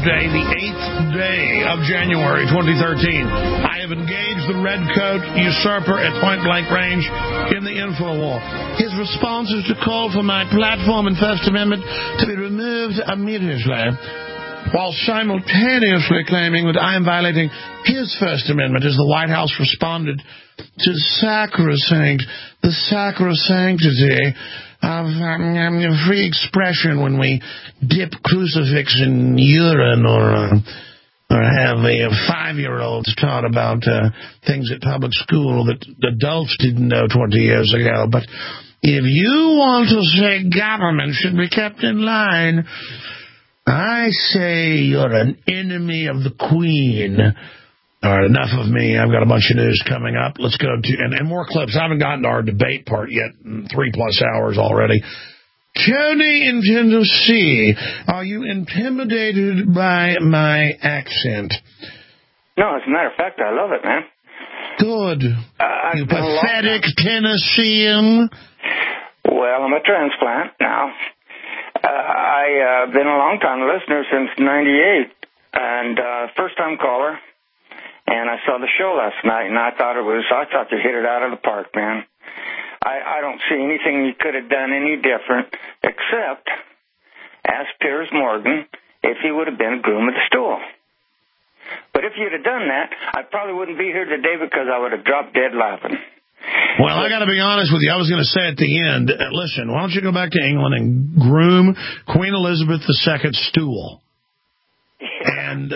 Tuesday, the 8th day of January 2013. I have engaged the redcoat usurper at point-blank range in the info war. His response is to call for my platform and First Amendment to be removed immediately, while simultaneously claiming that I am violating his First Amendment as the White House responded to the sacrosanctity of free expression when we dip crucifix in urine or have a 5-year-olds taught about things at public school that adults didn't know 20 years ago. But if you want to say government should be kept in line, I say you're an enemy of the Queen. All right, enough of me. I've got a bunch of news coming up. Let's go to, and more clips. I haven't gotten to our debate part yet, 3+ hours already. Tony in Tennessee, are you intimidated by my accent? No, as a matter of fact, I love it, man. Good. You pathetic Tennessean. Well, I'm a transplant now. I've been a long-time listener since '98, and first-time caller. And I saw the show last night, and I thought you hit it out of the park, man. I don't see anything you could have done any different, except ask Piers Morgan if he would have been a groom of the stool. But if you'd have done that, I probably wouldn't be here today because I would have dropped dead laughing. Well, I got to be honest with you. I was going to say at the end, listen, why don't you go back to England and groom Queen Elizabeth II's stool? Yeah. And,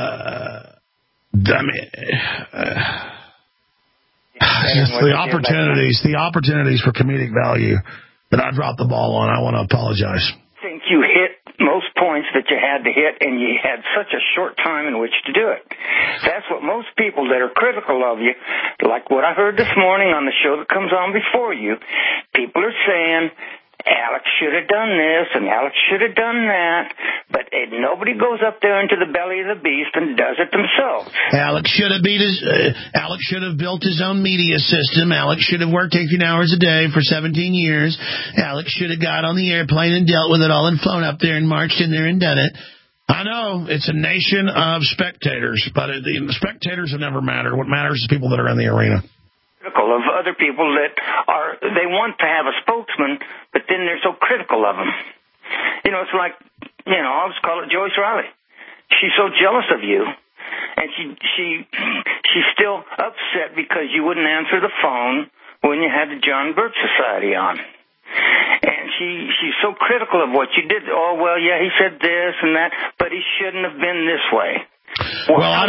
the opportunities for comedic value that I dropped the ball on, I want to apologize. I think you hit most points that you had to hit, and you had such a short time in which to do it. That's what most people that are critical of you, like what I heard this morning on the show that comes on before you, people are saying, Alex should have done this and Alex should have done that, but nobody goes up there into the belly of the beast and does it themselves. Alex should have built his own media system. Alex should have worked 18 hours a day for 17 years. Alex should have got on the airplane and dealt with it all and flown up there and marched in there and done it. I know it's a nation of spectators, but the spectators have never mattered. What matters is people that are in the arena. Of other people that they want to have a spokesman, but then they're so critical of them. You know, it's like, I'll just call it Joyce Riley. She's so jealous of you, and she's still upset because you wouldn't answer the phone when you had the John Birch Society on. And she's so critical of what you did. Oh, well, yeah, he said this and that, but he shouldn't have been this way. Well, I'm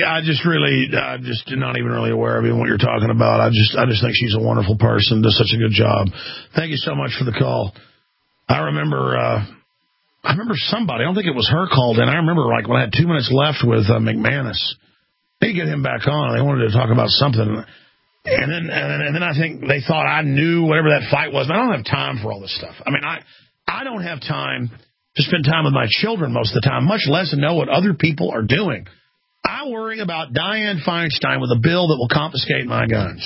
not even really aware of what you're talking about. I just think she's a wonderful person, does such a good job. Thank you so much for the call. I remember somebody, I don't think it was her called in. I remember when I had 2 minutes left with McManus. They get him back on. They wanted to talk about something. And then I think they thought I knew whatever that fight was. I don't have time for all this stuff. I mean, I don't have time to spend time with my children most of the time, much less to know what other people are doing. I worry about Dianne Feinstein with a bill that will confiscate my guns.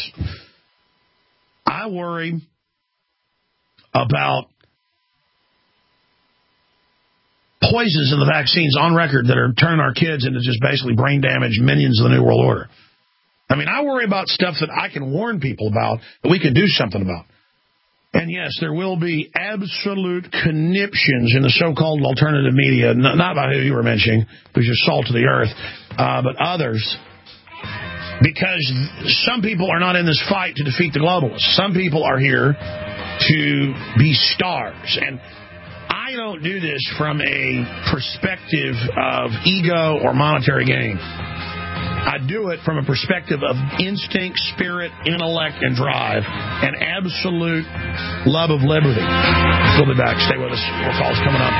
I worry about poisons in the vaccines on record that are turning our kids into just basically brain damaged minions of the New World Order. I mean, I worry about stuff that I can warn people about that we can do something about. And yes, there will be absolute conniptions in the so-called alternative media, not about who you were mentioning, who's just salt of the earth, but others, because some people are not in this fight to defeat the globalists. Some people are here to be stars. And I don't do this from a perspective of ego or monetary gain. I do it from a perspective of instinct, spirit, intellect, and drive, and absolute love of liberty. We'll be back. Stay with us. More calls coming up.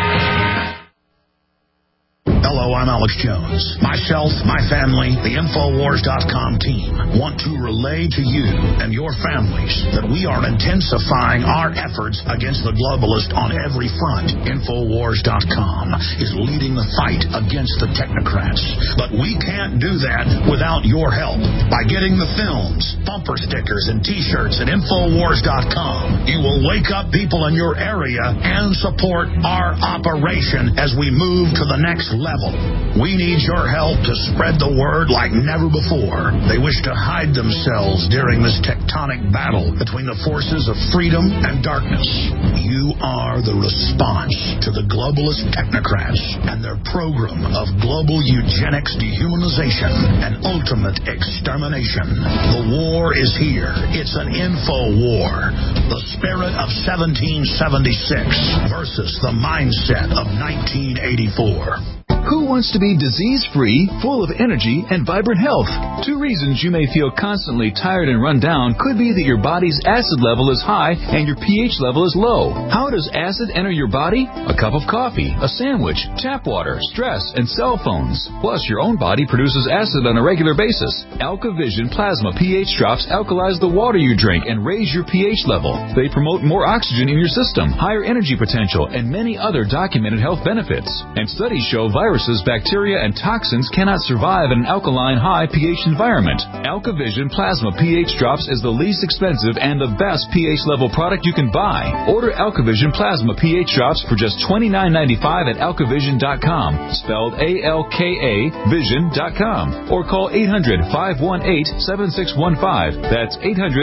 Hello, I'm Alex Jones. Myself, my family, the Infowars.com team want to relay to you and your families that we are intensifying our efforts against the globalist on every front. Infowars.com is leading the fight against the technocrats. But we can't do that without your help. By getting the films, bumper stickers, and T-shirts at Infowars.com, you will wake up people in your area and support our operation as we move to the next level. level. We need your help to spread the word like never before. They wish to hide themselves during this tectonic battle between the forces of freedom and darkness. You are the response to the globalist technocrats and their program of global eugenics, dehumanization, and ultimate extermination. The war is here. It's an info war. The spirit of 1776 versus the mindset of 1984. Who wants to be disease-free, full of energy, and vibrant health? Two reasons you may feel constantly tired and run down could be that your body's acid level is high and your pH level is low. How does acid enter your body? A cup of coffee, a sandwich, tap water, stress, and cell phones. Plus, your own body produces acid on a regular basis. AlkaVision Plasma pH drops alkalize the water you drink and raise your pH level. They promote more oxygen in your system, higher energy potential, and many other documented health benefits. And studies show viruses, bacteria, and toxins cannot survive in an alkaline, high pH environment. AlkaVision Plasma pH Drops is the least expensive and the best pH level product you can buy. Order AlkaVision Plasma pH Drops for just $29.95 at AlkaVision.com, spelled A-L-K-A Vision.com, or call 800-518-7615. That's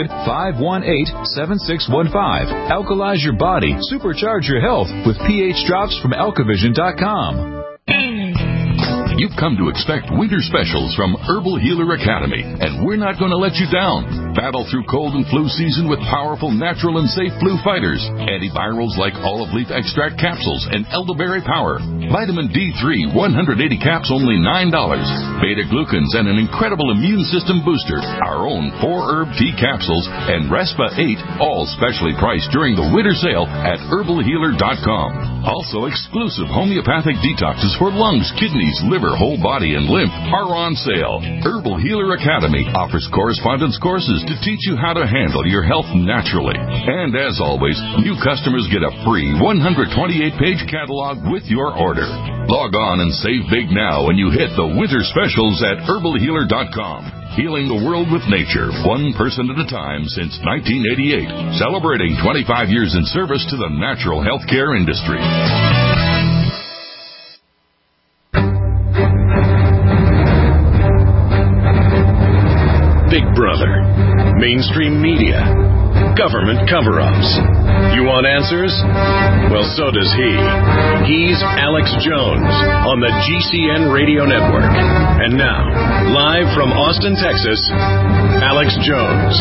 800-518-7615. Alkalize your body, supercharge your health with pH Drops from AlkaVision.com. You've come to expect winter specials from Herbal Healer Academy, and we're not going to let you down. Battle through cold and flu season with powerful, natural, and safe flu fighters. Antivirals like olive leaf extract capsules and elderberry power. Vitamin D3, 180 caps, only $9. Beta-glucans and an incredible immune system booster. Our own 4-herb tea capsules and Respa 8, all specially priced during the winter sale at herbalhealer.com. Also, exclusive homeopathic detoxes for lungs, kidneys, liver, whole body, and lymph are on sale. Herbal Healer Academy offers correspondence courses to teach you how to handle your health naturally. And as always, new customers get a free 128-page catalog with your order. Log on and save big now when you hit the winter specials at herbalhealer.com. Healing the world with nature, one person at a time since 1988. Celebrating 25 years in service to the natural healthcare industry. Big Brother, mainstream media, government cover-ups. You want answers? Well, so does he. He's Alex Jones on the GCN Radio Network. And now, live from Austin, Texas, Alex Jones.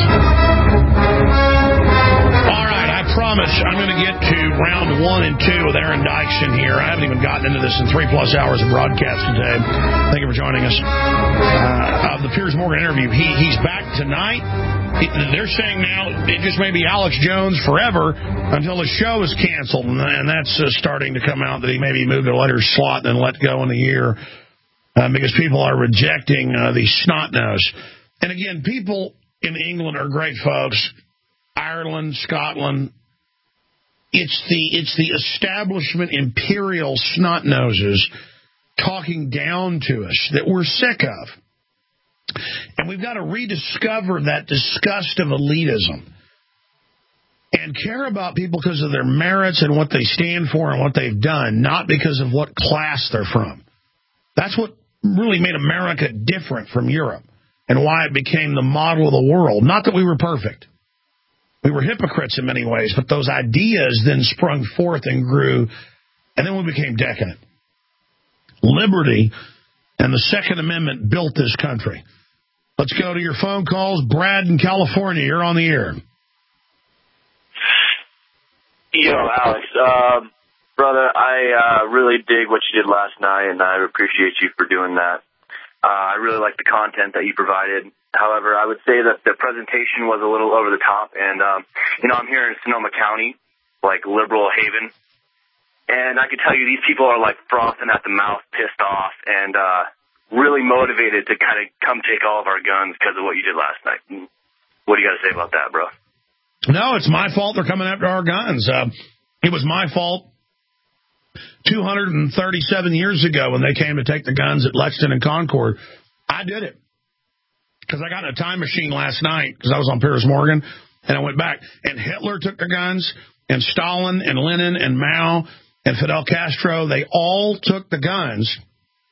All right, I promise I'm going to get to round 1 and 2 with Aaron Dykes in here. I haven't even gotten into this in 3+ hours of broadcast today. Thank you for joining us. The Piers Morgan interview, he's back tonight. They're saying now it just may be Alex Jones forever until the show is canceled, and that's starting to come out that he maybe moved to a later slot and let go in the year because people are rejecting the snot-nose. And again, people in England are great folks. Ireland, Scotland. It's the establishment imperial snot-noses talking down to us that we're sick of. And we've got to rediscover that disgust of elitism and care about people because of their merits and what they stand for and what they've done, not because of what class they're from. That's what really made America different from Europe and why it became the model of the world. Not that we were perfect. We were hypocrites in many ways, but those ideas then sprung forth and grew, and then we became decadent. Liberty and the Second Amendment built this country. Let's go to your phone calls. Brad in California, you're on the air. Yo, Alex. Brother, I really dig what you did last night, and I appreciate you for doing that. I really like the content that you provided. However, I would say that the presentation was a little over the top, and, I'm here in Sonoma County, like liberal haven, and I can tell you these people are like frothing at the mouth, pissed off, and really motivated to kind of come take all of our guns because of what you did last night. What do you got to say about that, bro? No, it's my fault they're coming after our guns. It was my fault 237 years ago when they came to take the guns at Lexington and Concord. I did it because I got in a time machine last night because I was on Piers Morgan, and I went back. And Hitler took the guns, and Stalin and Lenin and Mao and Fidel Castro, they all took the guns.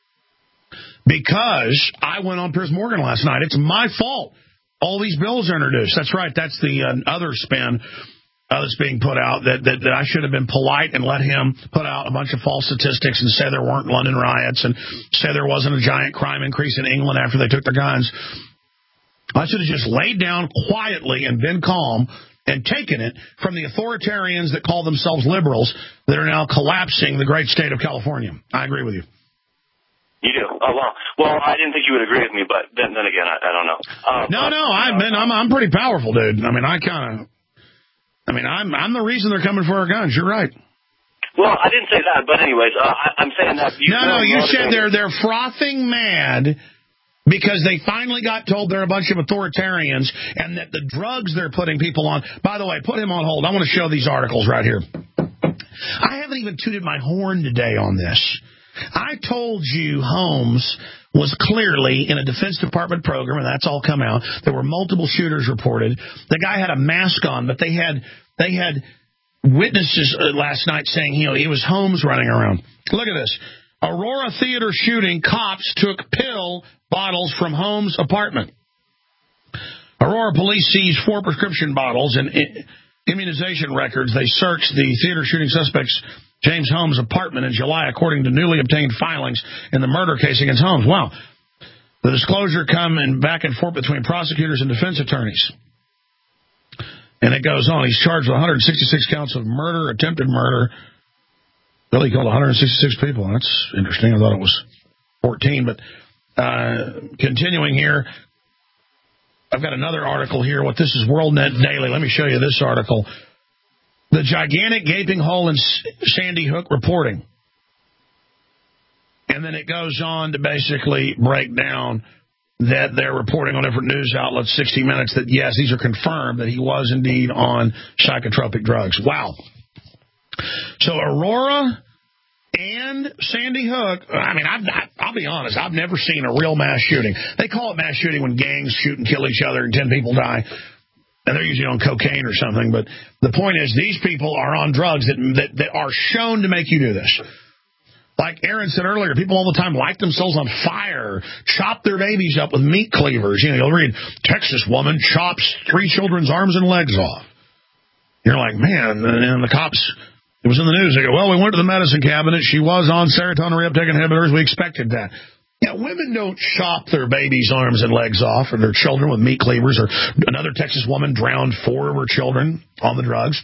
because I went on Piers Morgan last night. It's my fault. All these bills are introduced. That's right. That's the other spin that's being put out, that I should have been polite and let him put out a bunch of false statistics and say there weren't London riots and say there wasn't a giant crime increase in England after they took their guns. I should have just laid down quietly and been calm and taken it from the authoritarians that call themselves liberals that are now collapsing the great state of California. I agree with you. You do? Oh, well, I didn't think you would agree with me, but then again, I don't know. I'm pretty powerful, dude. I mean, I'm the reason they're coming for our guns. You're right. Well, I didn't say that, but anyways, I'm saying that. You said they're frothing mad because they finally got told they're a bunch of authoritarians and that the drugs they're putting people on. By the way, put him on hold. I want to show these articles right here. I haven't even tooted my horn today on this. I told you Holmes was clearly in a Defense Department program, and that's all come out. There were multiple shooters reported. The guy had a mask on, but they had witnesses last night saying he was Holmes running around. Look at this. Aurora Theater shooting. Cops took pill bottles from Holmes' apartment. Aurora police seized 4 prescription bottles and immunization records. They searched the theater shooting suspect's James Holmes' apartment in July, according to newly obtained filings in the murder case against Holmes. Wow. The disclosure come in back and forth between prosecutors and defense attorneys. And it goes on. He's charged with 166 counts of murder, attempted murder. Billy killed 166 people. That's interesting. I thought it was 14. But continuing here, I've got another article here. What this is, WorldNet Daily. Let me show you this article. The gigantic gaping hole in Sandy Hook reporting. And then it goes on to basically break down that they're reporting on different news outlets, 60 Minutes, that, yes, these are confirmed that he was indeed on psychotropic drugs. Wow. So Aurora and Sandy Hook, I mean, I'll be honest, I've never seen a real mass shooting. They call it mass shooting when gangs shoot and kill each other and 10 people die. And they're usually on cocaine or something. But the point is, these people are on drugs that are shown to make you do this. Like Aaron said earlier, people all the time light themselves on fire, chop their babies up with meat cleavers. You'll read, Texas woman chops 3 children's arms and legs off. You're like, man, and the cops, it was in the news. They go, well, we went to the medicine cabinet. She was on serotonin reuptake inhibitors. We expected that. Yeah, women don't chop their babies' arms and legs off, or their children with meat cleavers, or another Texas woman drowned 4 of her children on the drugs.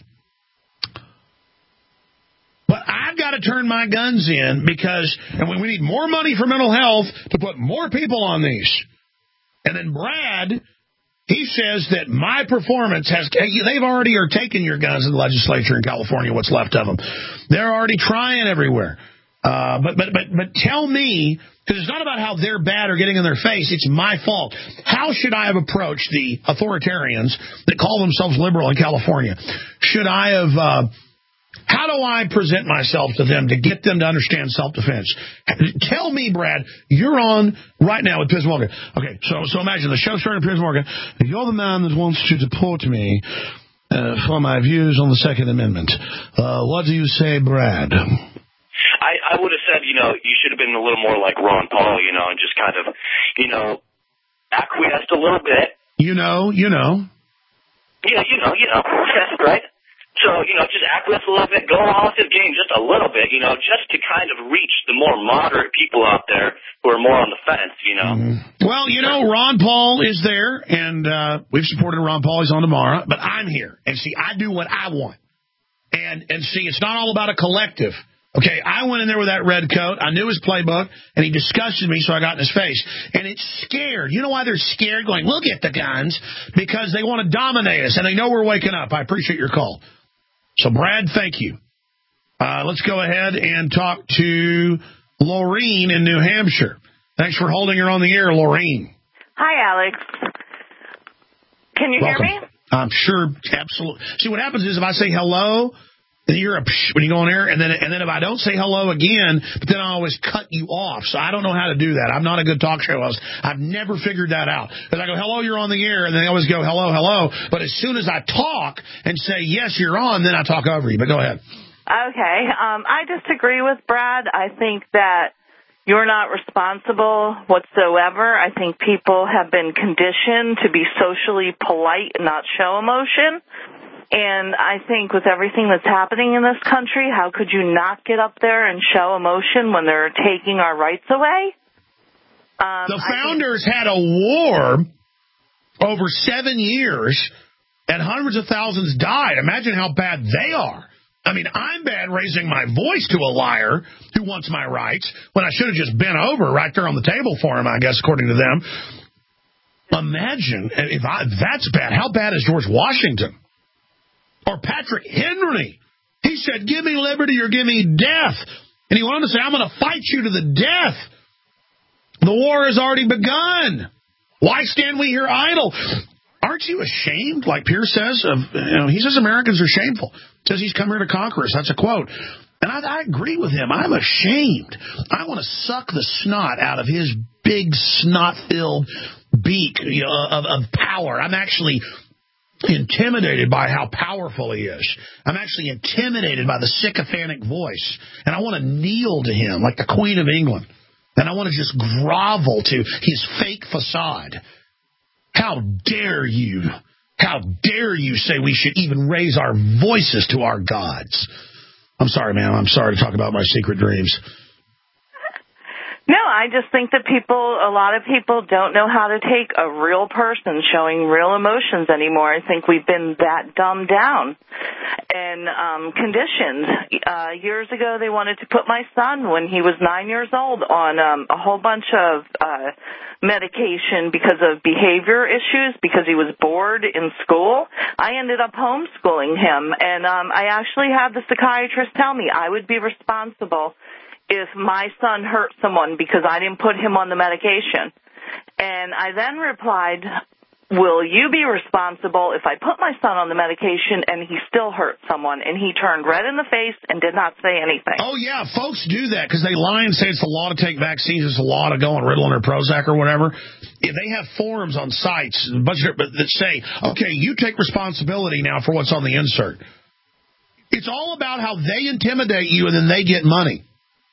But I've got to turn my guns in because, and we need more money for mental health to put more people on these. And then Brad, he says that my performance has, they've already are taking your guns in the legislature in California, what's left of them. They're already trying everywhere. But tell me, because it's not about how they're bad or getting in their face. It's my fault. How should I have approached the authoritarians that call themselves liberal in California? Should I have, how do I present myself to them to get them to understand self-defense? Tell me, Brad, you're on right now with Piers Morgan. Okay, so imagine the show starting with Piers Morgan. You're the man that wants to deport me for my views on the Second Amendment. What do you say, Brad? I would have said, you should have been a little more like Ron Paul, and just kind of, acquiesced a little bit. Yeah, right? So, just acquiesce a little bit, go off his game just a little bit, just to kind of reach the more moderate people out there who are more on the fence, Mm-hmm. Well, Ron Paul is there, and we've supported Ron Paul. He's on tomorrow, but I'm here. And see, I do what I want. And see, it's not all about a collective. Okay, I went in there with that red coat. I knew his playbook, and he disgusted me, so I got in his face. And it's scared. You know why they're scared? Going, we'll get the guns, because they want to dominate us, and they know we're waking up. I appreciate your call. So, Brad, thank you. Let's go ahead and talk to Laureen in New Hampshire. Thanks for holding her on the air, Laureen. Hi, Alex. Can you Welcome. hear me? I'm sure, absolutely. See, what happens is if I say hello, then you're a psh when you go on air, and then if I don't say hello again, but then I always cut you off. So I don't know how to do that. I'm not a good talk show host. I've never figured that out. Because I go, hello, you're on the air, and then they always go, hello, hello. But as soon as I talk and say, yes, you're on, then I talk over you. But go ahead. Okay. I disagree with Brad. I think that You're not responsible whatsoever. I think people have been conditioned to be socially polite and not show emotion. And I think with everything that's happening in this country, how could you not get up there and show emotion when they're taking our rights away? The founders had a war over 7 years, and hundreds of thousands died. Imagine how bad they are. I mean, I'm bad raising my voice to a liar who wants my rights when I should have just bent over right there on the table for him, I guess, according to them. Imagine if that's bad. How bad is George Washington? Or Patrick Henry? He said, give me liberty or give me death. And he went on to say, I'm going to fight you to the death. The war has already begun. Why stand we here idle? Aren't you ashamed, like Pierce says? He says Americans are shameful. Says he's come here to conquer us. That's a quote. And I agree with him. I'm ashamed. I want to suck the snot out of his big snot-filled beak of power. I'm actually intimidated by how powerful he is. I'm actually intimidated by the sycophantic voice. And I want to kneel to him like the Queen of England. And I want to just grovel to his fake facade. How dare you? How dare you say we should even raise our voices to our gods? I'm sorry, ma'am. I'm sorry to talk about my secret dreams. No, I just think that a lot of people don't know how to take a real person showing real emotions anymore. I think we've been that dumbed down and conditioned. Years ago, they wanted to put my son, when he was 9 years old, on a whole bunch of medication because of behavior issues, because he was bored in school. I ended up homeschooling him, and I actually had the psychiatrist tell me I would be responsible if my son hurt someone because I didn't put him on the medication. And I then replied, will you be responsible if I put my son on the medication and he still hurt someone? And he turned red in the face and did not say anything. Oh, yeah, folks do that because they lie and say it's the law to take vaccines, it's the law to go on Ritalin or Prozac or whatever. If they have forums on sites that say, okay, you take responsibility now for what's on the insert. It's all about how they intimidate you and then they get money.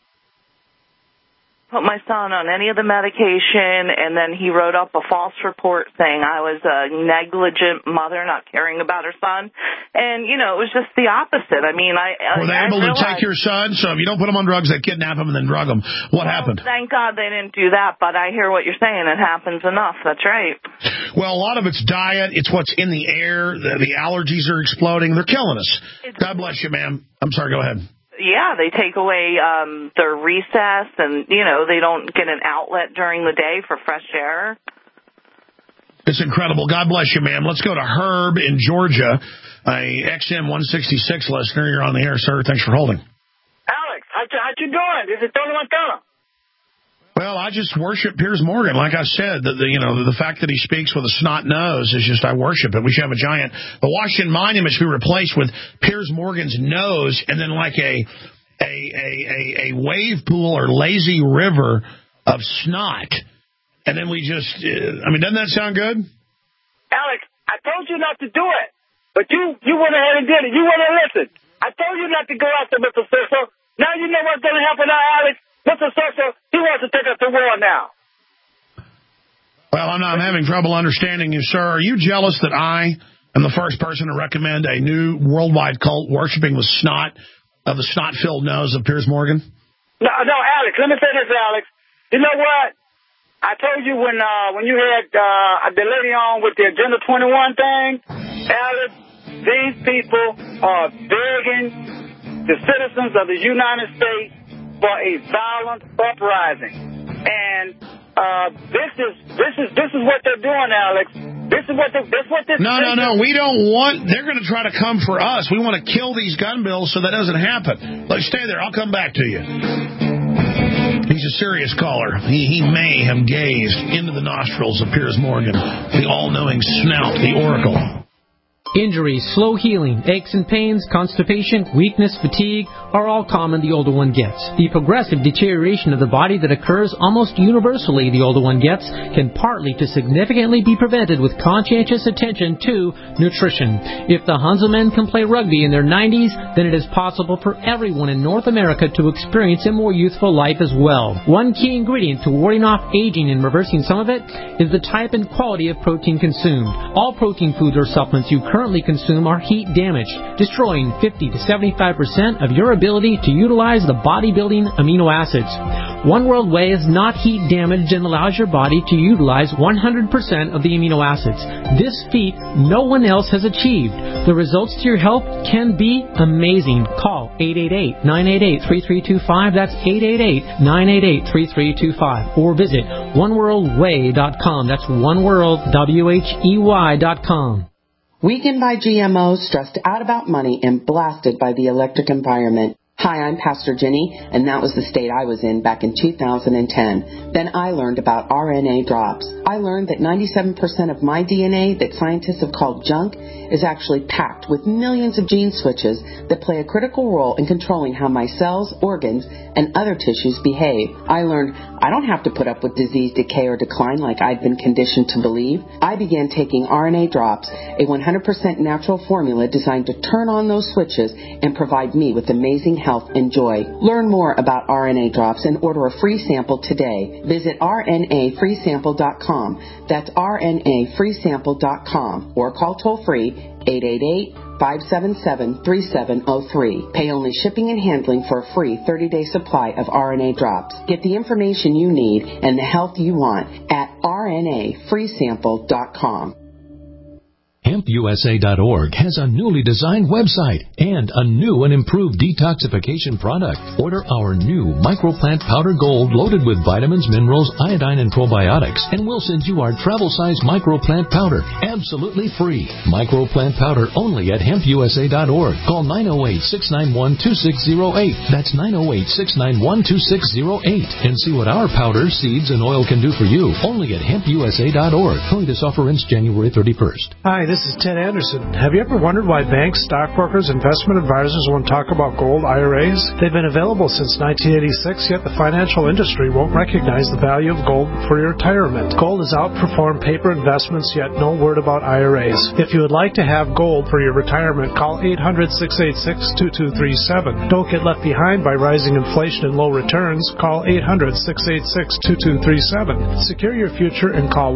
Put my son on any of the medication, and then he wrote up a false report saying I was a negligent mother not caring about her son. And, it was just the opposite. I mean, were they able to take your son? So if you don't put him on drugs, they kidnap him and then drug him. What happened? Thank God they didn't do that, but I hear what you're saying. It happens enough. That's right. Well, a lot of it's diet. It's what's in the air. The allergies are exploding. They're killing us. God bless you, ma'am. I'm sorry. Go ahead. Yeah, they take away their recess, and, they don't get an outlet during the day for fresh air. It's incredible. God bless you, ma'am. Let's go to Herb in Georgia, a XM 166 listener. You're on the air, sir. Thanks for holding. Alex, how you doing? This is Tony Montana. Well, I just worship Piers Morgan. Like I said, the fact that he speaks with a snot nose is just, I worship it. We should have the Washington Monument should be replaced with Piers Morgan's nose and then like a wave pool or lazy river of snot. And then we just, doesn't that sound good? Alex, I told you not to do it, but you went ahead and did it. You wouldn't listen. I told you not to go after Mr. Cicero. Now you know what's going to happen now, Alex. Mr. Cicero, he wants to take us to war now. Well, I'm having trouble understanding you, sir. Are you jealous that I am the first person to recommend a new worldwide cult worshiping the snot of the snot-filled nose of Piers Morgan? No, Alex, let me say this, Alex. You know what? I told you when you had the lady on with the Agenda 21 thing, Alex, these people are begging the citizens of the United States for a violent uprising, and this is what they're doing, Alex. This is what No. We don't want. They're going to try to come for us. We want to kill these gun bills so that doesn't happen. Let's stay there. I'll come back to you. He's a serious caller. He may have gazed into the nostrils of Piers Morgan, the all-knowing snout, the oracle. Injuries, slow healing, aches and pains, constipation, weakness, fatigue are all common the older one gets. The progressive deterioration of the body that occurs almost universally the older one gets can partly to significantly be prevented with conscientious attention to nutrition. If the Hanselmen can play rugby in their 90s, then it is possible for everyone in North America to experience a more youthful life as well. One key ingredient to warding off aging and reversing some of it is the type and quality of protein consumed. All protein foods or supplements you currently consume are heat damaged, destroying 50 to 75% of your ability to utilize the bodybuilding amino acids. One World Whey is not heat damaged and allows your body to utilize 100% of the amino acids. This feat no one else has achieved. The results to your health can be amazing. Call 888-988-3325. That's 888-988-3325. Or visit oneworldwhey.com. That's oneworld.com. Weakened by GMOs, stressed out about money, and blasted by the electric environment. Hi, I'm Pastor Jenny, and that was the state I was in back in 2010. Then I learned about RNA drops. I learned that 97% of my DNA that scientists have called junk is actually packed with millions of gene switches that play a critical role in controlling how my cells, organs, and other tissues behave. I learned I don't have to put up with disease, decay, or decline like I'd been conditioned to believe. I began taking RNA drops, a 100% natural formula designed to turn on those switches and provide me with amazing health and joy. Learn more about RNA drops and order a free sample today. Visit rnafreesample.com. That's rnafreesample.com or call toll-free 888-577-3703. Pay only shipping and handling for a free 30-day supply of RNA drops. Get the information you need and the health you want at rnafreesample.com. HempUSA.org has a newly designed website and a new and improved detoxification product. Order our new microplant powder gold loaded with vitamins, minerals, iodine, and probiotics, and we'll send you our travel-size microplant powder absolutely free. Microplant powder only at HempUSA.org. Call 908-691-2608. That's 908-691-2608. And see what our powder, seeds, and oil can do for you only at HempUSA.org. Only this offer ends January 31st. Hi, this is Ted Anderson. Have you ever wondered why banks, stockbrokers, investment advisors won't talk about gold IRAs? They've been available since 1986, yet the financial industry won't recognize the value of gold for your retirement. Gold has outperformed paper investments, yet no word about IRAs. If you would like to have gold for your retirement, call 800-686-2237. Don't get left behind by rising inflation and low returns. Call 800-686-2237. Secure your future and call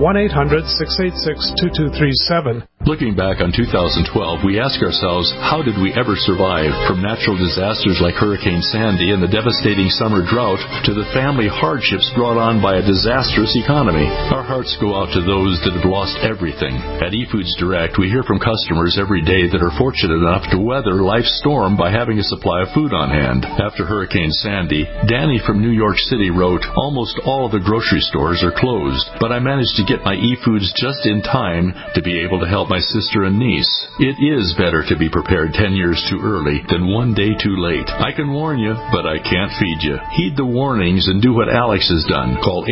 1-800-686-2237. Looking back on 2012, we ask ourselves, how did we ever survive? From natural disasters like Hurricane Sandy and the devastating summer drought to the family hardships brought on by a disastrous economy. Our hearts go out to those that have lost everything. At eFoods Direct, we hear from customers every day that are fortunate enough to weather life's storm by having a supply of food on hand. After Hurricane Sandy, Danny from New York City wrote, almost all of the grocery stores are closed, but I managed to get my eFoods just in time to be able to help my sister and niece. It is better to be prepared 10 years too early than one day too late. I can warn you, but I can't feed you. Heed the warnings and do what Alex has done. Call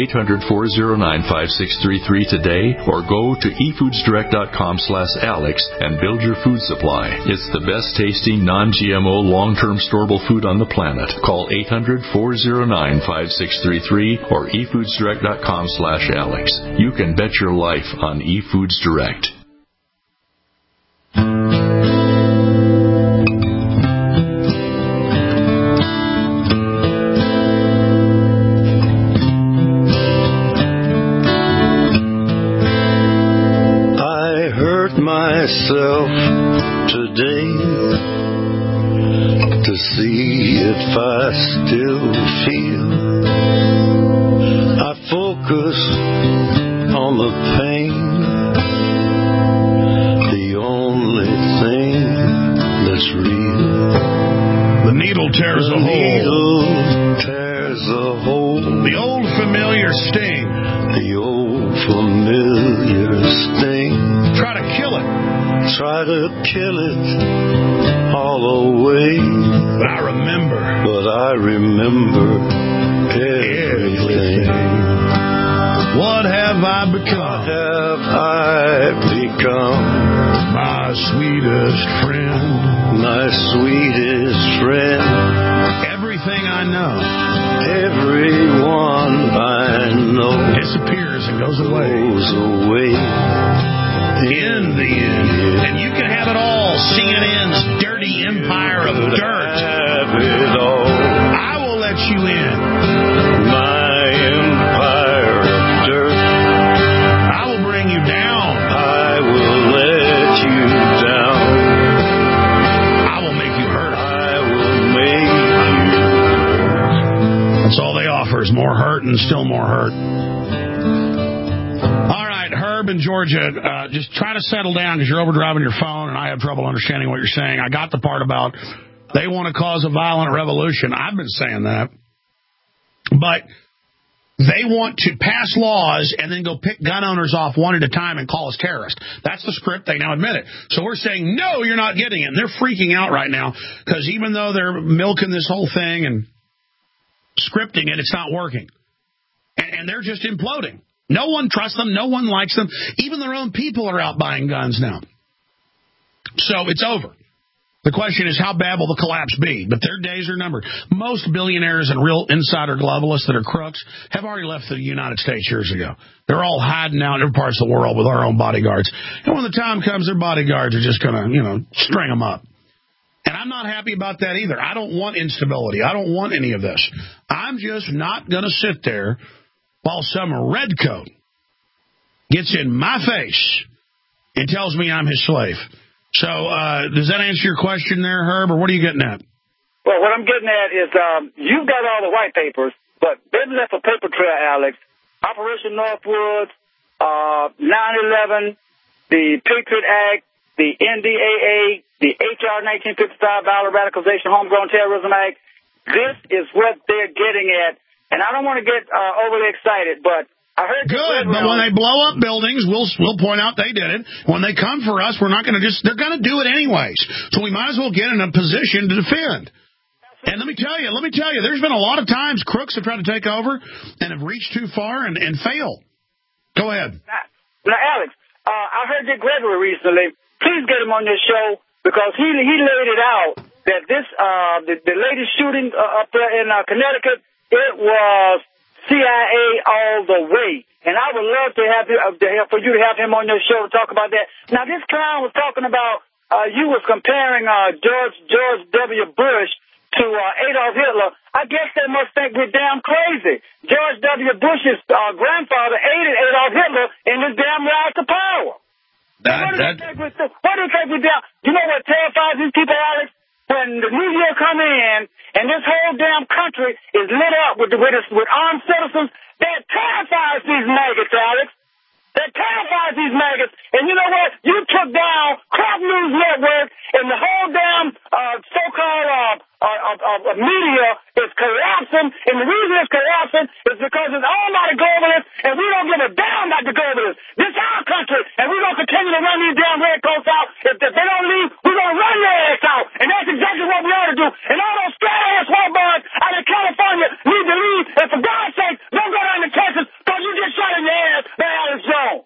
800-409-5633 today or go to efoodsdirect.com/Alex and build your food supply. It's the best tasting, non-GMO, long-term storable food on the planet. Call 800-409-5633 or efoodsdirect.com/Alex. You can bet your life on eFoods Direct. Myself today to see if I still feel. I focus on the pain, the only thing that's real. The needle tears a hole. The needle tears a hole. The old familiar sting. The old familiar sting. Try to kill it. Try to kill it all away. But I remember everything. What have I become? What have I become? My sweetest friend. My sweetest friend. Everything I know. Everyone I know. Disappears and goes away. Goes away. In the end. And you can have it all. CNN's dirty empire of dirt. Have it all. I will let you in. My empire of dirt. I will bring you down. I will let you down. I will make you hurt. I will make you hurt. That's all they offer is more hurt and still more hurt. All right, Herb in Georgia, just try to settle down because you're overdriving your phone and I have trouble understanding what you're saying. I got the part about they want to cause a violent revolution. I've been saying that. But they want to pass laws and then go pick gun owners off one at a time and call us terrorists. That's the script. They now admit it. So we're saying, no, you're not getting it. And they're freaking out right now because even though they're milking this whole thing and scripting it, it's not working. And they're just imploding. No one trusts them. No one likes them. Even their own people are out buying guns now. So it's over. The question is, how bad will the collapse be? But their days are numbered. Most billionaires and real insider globalists that are crooks have already left the United States years ago. They're all hiding out in different parts of the world with our own bodyguards. And when the time comes, their bodyguards are just going to, string them up. And I'm not happy about that either. I don't want instability. I don't want any of this. I'm just not going to sit there while some redcoat gets in my face and tells me I'm his slave. So does that answer your question there, Herb, or what are you getting at? Well, what I'm getting at is you've got all the white papers, but they've left a paper trail, Alex. Operation Northwoods, 9/11, the Patriot Act, the NDAA, the HR 1955 Violent Radicalization Homegrown Terrorism Act. This is what they're getting at. And I don't want to get overly excited, but I heard good, but when they blow up buildings, we'll point out they did it. When they come for us, we're not going to they're going to do it anyways. So we might as well get in a position to defend. And let me tell you, there's been a lot of times crooks have tried to take over and have reached too far and failed. Go ahead. Now, Alex, I heard Dick Gregory recently. Please get him on your show because he laid it out that this the latest shooting up there in Connecticut, it was CIA all the way. And I would love to have for you to have him on your show to talk about that. Now, this clown was talking about, you was comparing George W. Bush to Adolf Hitler. I guess they must think we're damn crazy. George W. Bush's grandfather aided Adolf Hitler in his damn rise to power. What do you think we're down? You know what terrifies these people, Alex? When the new year come in and this whole damn country is lit up with armed citizens, that terrifies these maggots, Alex. That terrifies these maggots. And you know what? You took down Crop News Network and the whole damn so-called media is collapsing. And the reason it's collapsing is because it's owned by the globalists, and we don't give a damn about the globalists. This is our country, and we're going to continue to run these damn redcoats out. If they don't leave, we're going to run their ass out. And that's exactly what we ought to do. And all those scared-ass white boys out in California need to leave. And for God's sake, don't go down to Texas because you get shot in the ass by Alex Jones.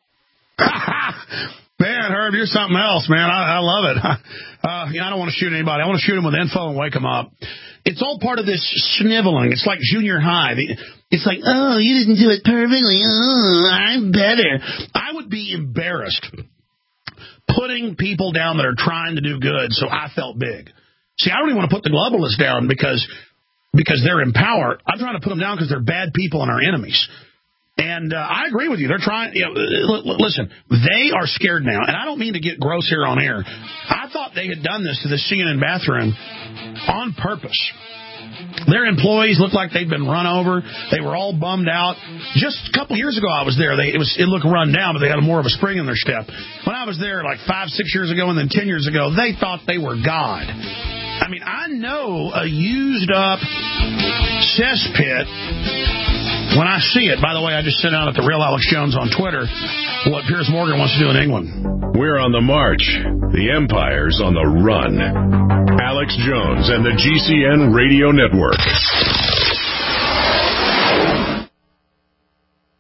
Man, Herb, you're something else, man. I love it. I don't want to shoot anybody. I want to shoot them with info and wake them up. It's all part of this sniveling. It's like junior high. It's like, oh, you didn't do it perfectly. Oh, I'm better. I would be embarrassed putting people down that are trying to do good, so I felt big. See, I don't even want to put the globalists down because they're in power. I'm trying to put them down because they're bad people and our enemies. And I agree with you. They're trying. Listen, they are scared now. And I don't mean to get gross here on air. I thought they had done this to the CNN bathroom on purpose. Their employees looked like they'd been run over. They were all bummed out. Just a couple years ago I was there. It looked run down, but they had more of a spring in their step. When I was there like 5-6 years ago and then 10 years ago, they thought they were God. I mean, I know a used up cesspit when I see it. By the way, I just sent out at the Real Alex Jones on Twitter what Piers Morgan wants to do in England. We're on the march. The empire's on the run. Alex Jones and the GCN Radio Network.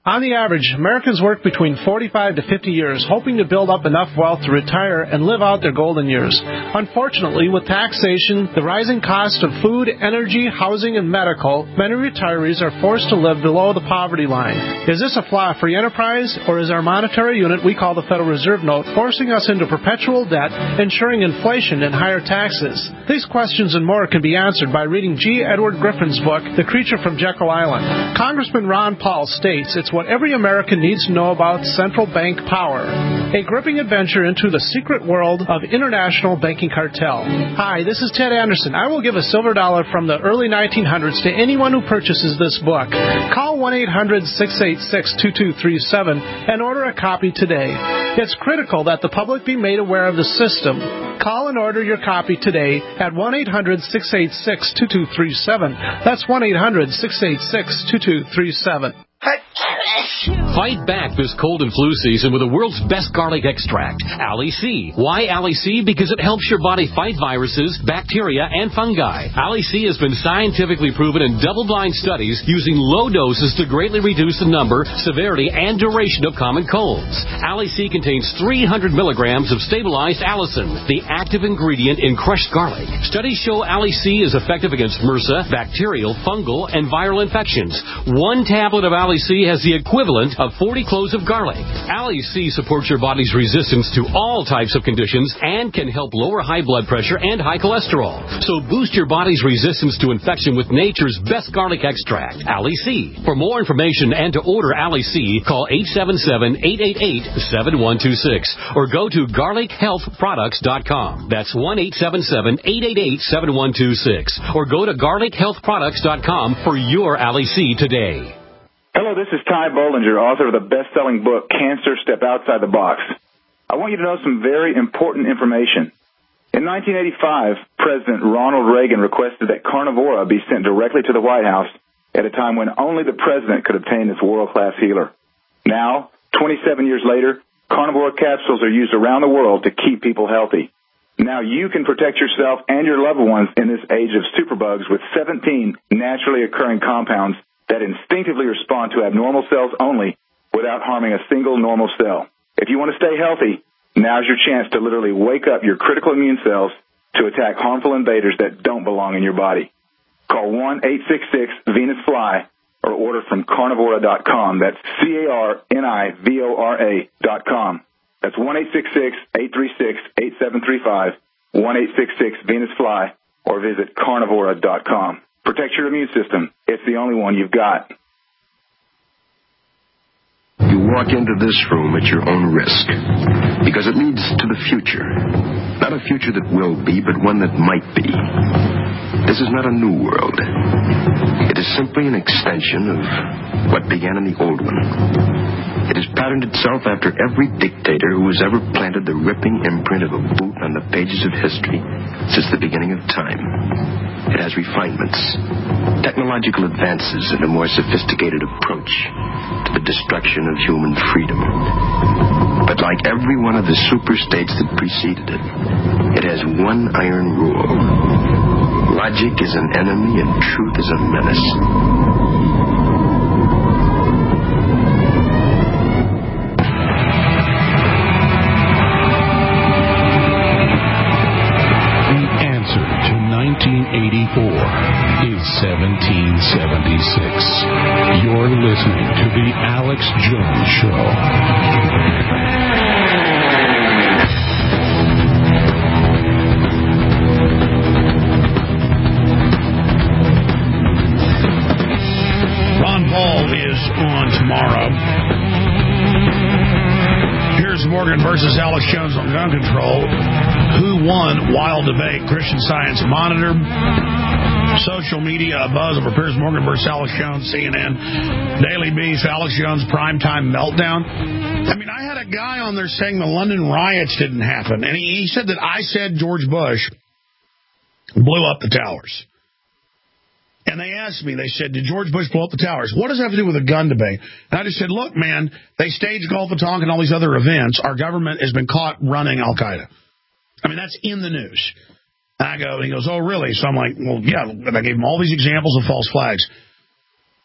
On the average, Americans work between 45 to 50 years, hoping to build up enough wealth to retire and live out their golden years. Unfortunately, with taxation, the rising cost of food, energy, housing, and medical, many retirees are forced to live below the poverty line. Is this a flaw free enterprise, or is our monetary unit we call the Federal Reserve Note forcing us into perpetual debt, ensuring inflation and higher taxes? These questions and more can be answered by reading G. Edward Griffin's book, The Creature from Jekyll Island. Congressman Ron Paul states it's what every American needs to know about central bank power. A gripping adventure into the secret world of international banking cartel. Hi, this is Ted Anderson. I will give a silver dollar from the early 1900s to anyone who purchases this book. Call 1-800-686-2237 and order a copy today. It's critical that the public be made aware of the system. Call and order your copy today at 1-800-686-2237. That's 1-800-686-2237. Fight back this cold and flu season with the world's best garlic extract, Ali C. Why Ali C? Because it helps your body fight viruses, bacteria, and fungi. Ali C has been scientifically proven in double-blind studies using low doses to greatly reduce the number, severity, and duration of common colds. Ali C contains 300 milligrams of stabilized allicin, the active ingredient in crushed garlic. Studies show Ali C is effective against MRSA, bacterial, fungal, and viral infections. One tablet of Ali C has the equivalent of 40 cloves of garlic. Ali C supports your body's resistance to all types of conditions and can help lower high blood pressure and high cholesterol. So boost your body's resistance to infection with nature's best garlic extract, Ali C. For more information and to order Ali C, call 877-888-7126 or go to garlichealthproducts.com. That's 1-877-888-7126 or go to garlichealthproducts.com for your Ali C today. Hello, this is Ty Bollinger, author of the best-selling book, Cancer, Step Outside the Box. I want you to know some very important information. In 1985, President Ronald Reagan requested that Carnivora be sent directly to the White House at a time when only the president could obtain this world-class healer. Now, 27 years later, Carnivora capsules are used around the world to keep people healthy. Now you can protect yourself and your loved ones in this age of superbugs with 17 naturally occurring compounds that instinctively respond to abnormal cells only without harming a single normal cell. If you want to stay healthy, now's your chance to literally wake up your critical immune cells to attack harmful invaders that don't belong in your body. Call 1-866-VENUS-FLY or order from Carnivora.com. That's CARNIVORA.com. That's 1-866-836-8735, 1-866-VENUS-FLY, or visit Carnivora.com. Protect your immune system. It's the only one you've got. You walk into this room at your own risk, because it leads to the future. Not a future that will be, but one that might be. This is not a new world. It is simply an extension of what began in the old one. It has patterned itself after every dictator who has ever planted the ripping imprint of a boot on the pages of history since the beginning of time. It has refinements, technological advances, and a more sophisticated approach to the destruction of human freedom. But like every one of the super-states that preceded it, it has one iron rule. Logic is an enemy and truth is a menace. The answer to 1984 is 1776. You're listening to The Alex Jones Show. On tomorrow. Here's Morgan versus Alex Jones on gun control. Who won? Wild debate. Christian Science Monitor. Social media abuzz over Piers Morgan versus Alex Jones. CNN. Daily Beast. Alex Jones primetime meltdown. I mean, I had a guy on there saying the London riots didn't happen, and he said that I said George Bush blew up the towers. And they asked me, they said, did George Bush blow up the towers? What does that have to do with a gun debate? And I just said, look, man, they staged Gulf of Tonkin and all these other events. Our government has been caught running Al-Qaeda. I mean, that's in the news. And I go, and he goes, oh, really? So I'm like, well, yeah. And I gave him all these examples of false flags.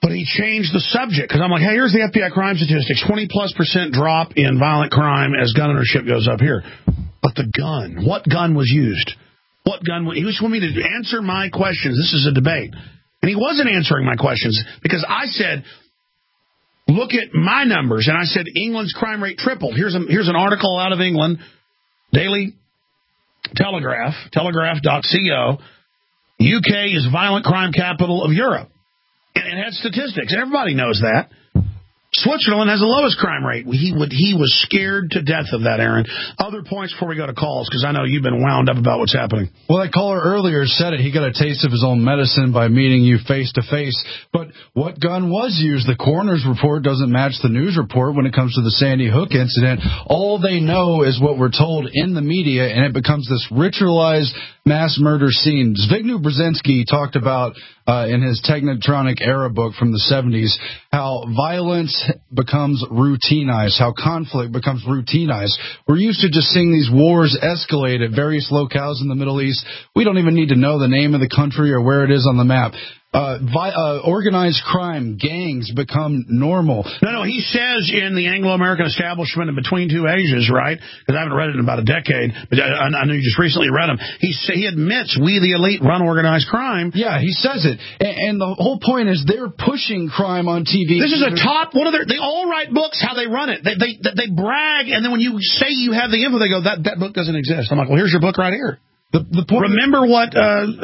But he changed the subject, because I'm like, hey, here's the FBI crime statistics. 20+% drop in violent crime as gun ownership goes up here. But the gun, what gun was used? What gun? He just wanted me to answer my questions. This is a debate. And he wasn't answering my questions, because I said, look at my numbers. And I said, England's crime rate tripled. Here's an article out of England, Daily Telegraph, telegraph.co. UK is violent crime capital of Europe. And it had statistics. Everybody knows that. Switzerland has the lowest crime rate. He was scared to death of that, Aaron. Other points before we go to calls, because I know you've been wound up about what's happening. Well, that caller earlier said it. He got a taste of his own medicine by meeting you face to face. But what gun was used? The coroner's report doesn't match the news report when it comes to the Sandy Hook incident. All they know is what we're told in the media, and it becomes this ritualized mass murder scene. Zbigniew Brzezinski talked about in his Technotronic era book from the 70s how violence becomes routinized, how conflict becomes routinized. We're used to just seeing these wars escalate at various locales in the Middle East. We don't even need to know the name of the country or where it is on the map. Organized crime, gangs become normal. No, he says in the Anglo-American establishment in Between Two Asias, right? Because I haven't read it in about a decade, but I know you just recently read him. He admits we, the elite, run organized crime. Yeah, he says it. And the whole point is they're pushing crime on TV. This is they all write books how they run it. They brag, and then when you say you have the info, they go, that book doesn't exist. I'm like, well, here's your book right here. The point. Remember what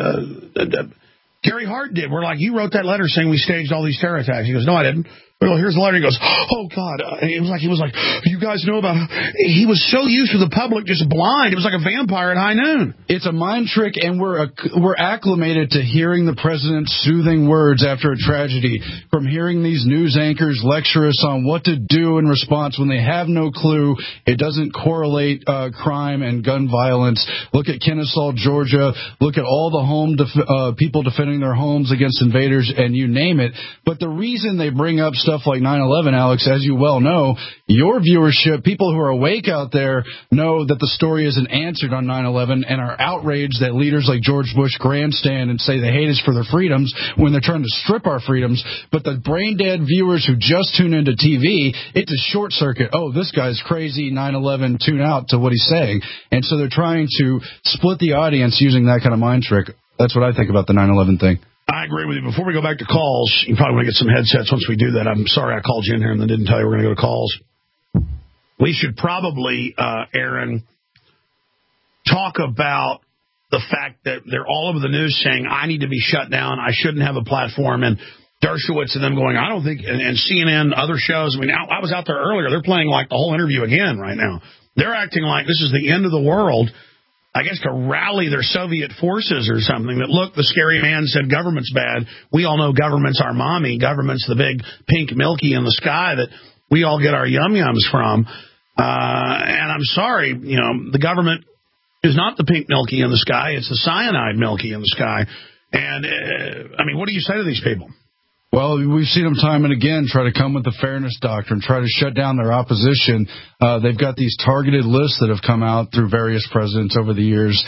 Gary Hart did. We're like, you wrote that letter saying we staged all these terror attacks. He goes, no, I didn't. Well, here's the letter. He goes, oh, God. And he was like, you guys know about it. He was so used to the public just blind. It was like a vampire at high noon. It's a mind trick, and we're acclimated to hearing the president's soothing words after a tragedy, from hearing these news anchors lecture us on what to do in response when they have no clue. It doesn't correlate crime and gun violence. Look at Kennesaw, Georgia. Look at all the people defending their homes against invaders, and you name it. But the reason they bring up stuff like 9/11, Alex, as you well know, your viewership, people who are awake out there, know that the story isn't answered on 9/11 and are outraged that leaders like George Bush grandstand and say they hate us for their freedoms when they're trying to strip our freedoms. But the brain-dead viewers who just tune into TV, it's a short circuit. Oh, this guy's crazy, 9/11, tune out to what he's saying. And so they're trying to split the audience using that kind of mind trick. That's what I think about the 9/11 thing. I agree with you. Before we go back to calls, you probably want to get some headsets once we do that. I'm sorry I called you in here and then didn't tell you we're going to go to calls. We should probably, Aaron, talk about the fact that they're all over the news saying, I need to be shut down, I shouldn't have a platform, and Dershowitz and them going, I don't think, and CNN, other shows. I mean, I was out there earlier. They're playing like the whole interview again right now. They're acting like this is the end of the world. I guess to rally their Soviet forces or something, that, look, the scary man said government's bad. We all know government's our mommy. Government's the big pink milky in the sky that we all get our yum-yums from. And I'm sorry, the government is not the pink milky in the sky. It's the cyanide milky in the sky. And, what do you say to these people? Well, we've seen them time and again try to come with the fairness doctrine, try to shut down their opposition. They've got these targeted lists that have come out through various presidents over the years.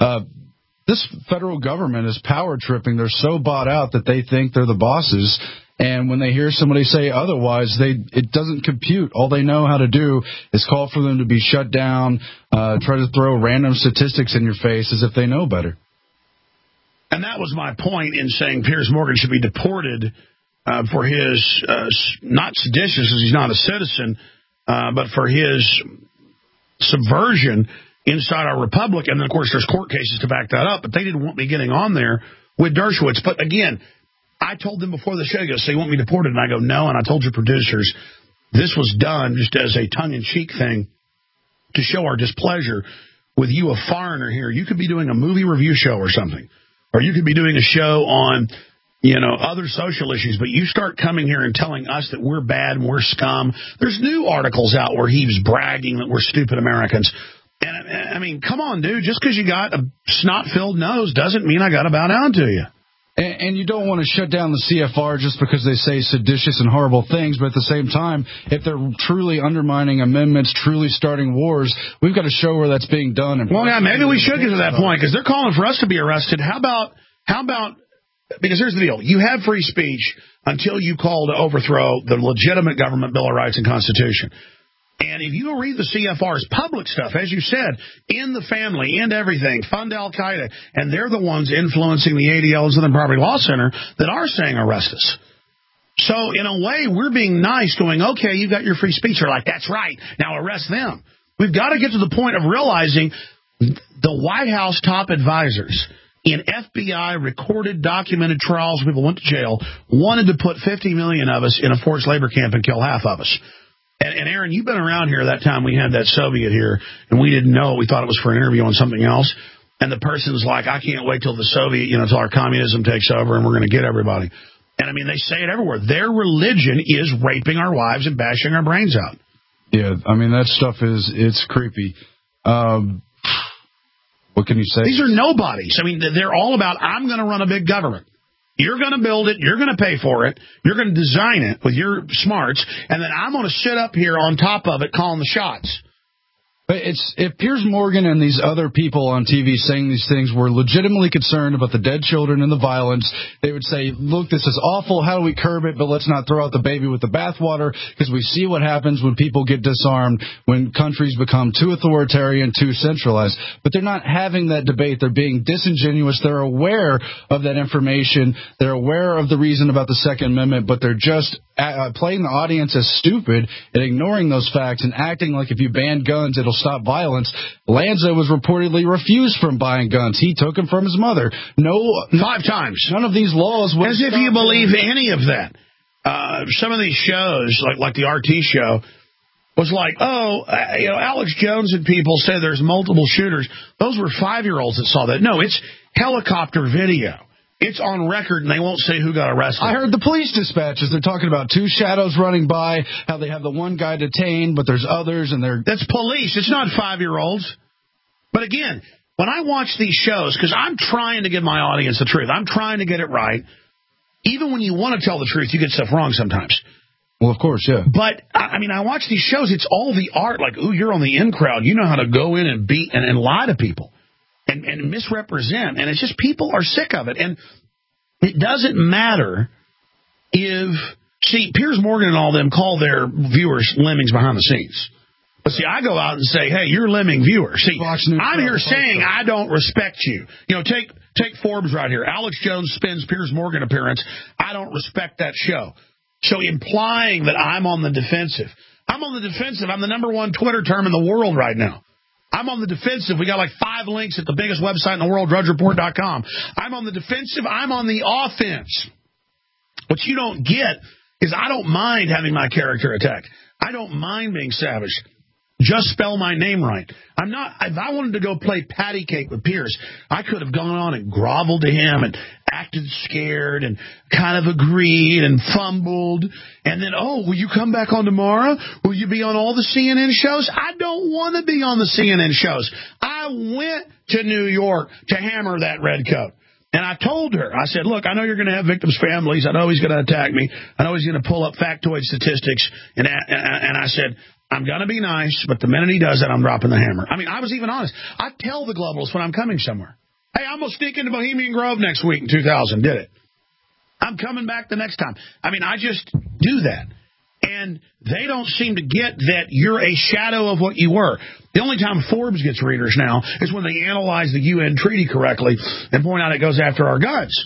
This federal government is power tripping. They're so bought out that they think they're the bosses. And when they hear somebody say otherwise, it doesn't compute. All they know how to do is call for them to be shut down, try to throw random statistics in your face as if they know better. And that was my point in saying Piers Morgan should be deported for his, not seditious, as he's not a citizen, but for his subversion inside our republic. And then, of course, there's court cases to back that up. But they didn't want me getting on there with Dershowitz. But, again, I told them before the show, they go, so you want me deported? And I go, no. And I told your producers, this was done just as a tongue-in-cheek thing to show our displeasure with you, a foreigner here. You could be doing a movie review show or something. Or you could be doing a show on, other social issues, but you start coming here and telling us that we're bad and we're scum. There's new articles out where he was bragging that we're stupid Americans. And, come on, dude. Just because you got a snot-filled nose doesn't mean I got to bow down to you. And you don't want to shut down the CFR just because they say seditious and horrible things, but at the same time, if they're truly undermining amendments, truly starting wars, we've got to show where that's being done. And well, yeah, maybe we should get to that point, because they're calling for us to be arrested. How about because here's the deal. You have free speech until you call to overthrow the legitimate government Bill of Rights and Constitution. And if you read the CFR's public stuff, as you said, in the family, in everything, fund Al-Qaeda, and they're the ones influencing the ADLs and the Property Law Center that are saying arrest us. So, in a way, we're being nice, going, okay, you got your free speech. They're like, that's right, now arrest them. We've got to get to the point of realizing the White House top advisors in FBI recorded, documented trials, people went to jail, wanted to put 50 million of us in a forced labor camp and kill half of us. And Aaron, you've been around here that time we had that Soviet here, and we didn't know. We thought it was for an interview on something else. And the person's like, I can't wait till the Soviet, till our communism takes over and we're going to get everybody. And, I mean, they say it everywhere. Their religion is raping our wives and bashing our brains out. Yeah, I mean, that stuff it's creepy. What can you say? These are nobodies. I mean, they're all about, I'm going to run a big government. You're going to build it. You're going to pay for it. You're going to design it with your smarts. And then I'm going to sit up here on top of it calling the shots. But if Piers Morgan and these other people on TV saying these things were legitimately concerned about the dead children and the violence, they would say, look, this is awful. How do we curb it? But let's not throw out the baby with the bathwater, because we see what happens when people get disarmed, when countries become too authoritarian, too centralized. But they're not having that debate. They're being disingenuous. They're aware of that information. They're aware of the reason about the Second Amendment, but they're just playing the audience as stupid and ignoring those facts and acting like if you ban guns, it'll stop violence. Lanza was reportedly refused from buying guns. He took them from his mother. 5 times. None of these laws would. As if you believe any of that. Some of these shows, like the RT show, was like, Alex Jones and people say there's multiple shooters. Those were 5-year-olds that saw that. No, it's helicopter video. It's on record, and they won't say who got arrested. I heard the police dispatches. They're talking about 2 shadows running by, how they have the one guy detained, but there's others, and they're... That's police. It's not 5-year-olds. But again, when I watch these shows, because I'm trying to give my audience the truth. I'm trying to get it right. Even when you want to tell the truth, you get stuff wrong sometimes. Well, of course, yeah. But, I mean, I watch these shows. It's all the art. Like, ooh, you're on the in crowd. You know how to go in and beat and lie to people. And misrepresent. And it's just people are sick of it. And it doesn't matter if... See, Piers Morgan and all them call their viewers lemmings behind the scenes. But see, I go out and say, hey, you're lemming viewers. See, I'm here saying I don't respect you. Take Forbes right here. Alex Jones spins Piers Morgan appearance. I don't respect that show. So implying that I'm on the defensive. I'm on the defensive. I'm the #1 Twitter term in the world right now. I'm on the defensive. We got like 5 links at the biggest website in the world, DrudgeReport.com. I'm on the defensive. I'm on the offense. What you don't get is I don't mind having my character attacked. I don't mind being savage. Just spell my name right. I'm not. If I wanted to go play patty cake with Piers, I could have gone on and groveled to him and acted scared and kind of agreed and fumbled. And then, will you come back on tomorrow? Will you be on all the CNN shows? I don't want to be on the CNN shows. I went to New York to hammer that redcoat. And I told her, I said, look, I know you're going to have victims' families. I know he's going to attack me. I know he's going to pull up factoid statistics. And I said, I'm going to be nice, but the minute he does that, I'm dropping the hammer. I mean, I was even honest. I tell the globalists when I'm coming somewhere. Hey, I'm going to sneak into Bohemian Grove next week in 2000. Did it. I'm coming back the next time. I mean, I just do that. And they don't seem to get that you're a shadow of what you were. The only time Forbes gets readers now is when they analyze the UN treaty correctly and point out it goes after our guns.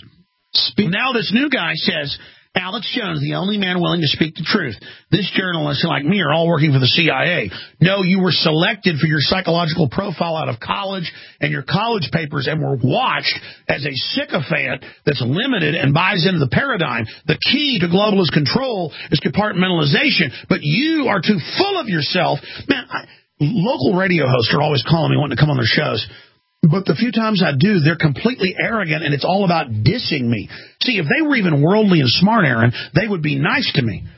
Now this new guy says, Alex Jones, the only man willing to speak the truth. This journalist, like me, are all working for the CIA. No, you were selected for your psychological profile out of college and your college papers and were watched as a sycophant that's limited and buys into the paradigm. The key to globalist control is compartmentalization, but you are too full of yourself. Man, local radio hosts are always calling me, wanting to come on their shows. But the few times I do, they're completely arrogant, and it's all about dissing me. See, if they were even worldly and smart, Aaron, they would be nice to me.